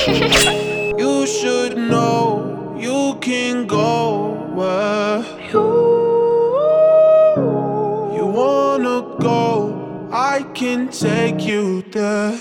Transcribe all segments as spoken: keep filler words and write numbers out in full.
You should know you can go where you, you wanna go. I can take you there.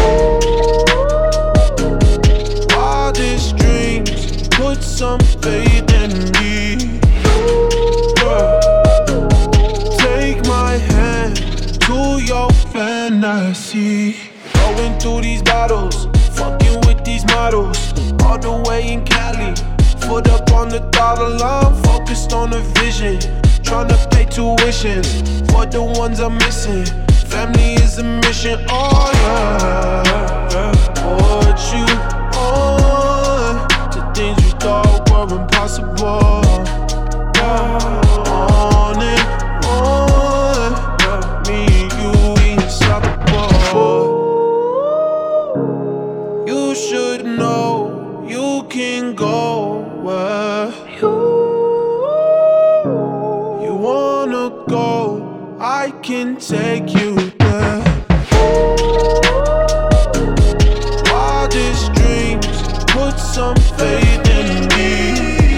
Wildest dreams, put some faith in me. Yeah. Take my hand to your fantasy. Going through these battles, fucking with these models, all the way in Cali. Foot up on the dollar line, focused on the vision. Tryna pay tuition for the ones I'm missing. Family is a mission, oh yeah. Put you on to things you thought were impossible. Yeah. On and on, yeah. Me and you unstoppable. You should know you can go where you, you wanna go. I can take you there. Wildest dreams, put some faith in me.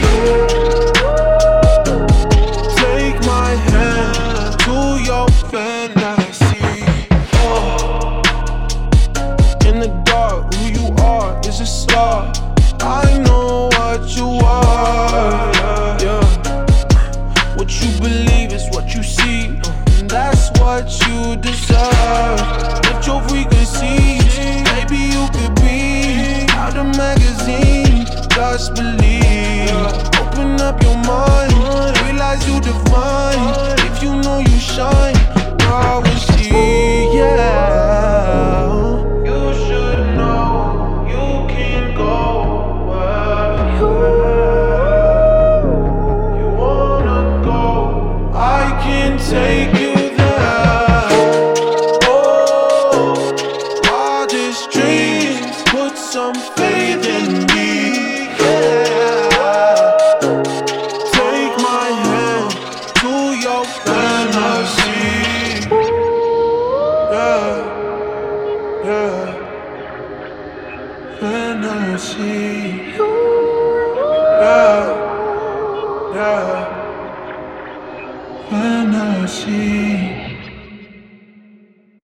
Take my hand to your fantasy. Oh. In the dark, who you are is a star. I know what you are. Yeah. What you believe is what you see. And that's what you deserve. Lift your frequencies, maybe you could be out of magazine. Just believe. Open up your mind, realize you divine. If you know you shine, I will see, yeah. You should know you can go where you wanna go. I can take you there. Oh, wildest dreams, put some faith in me. Yeah. Take my hand to your fantasy. Yeah, yeah. Fantasy. Yeah, yeah. Fantasy.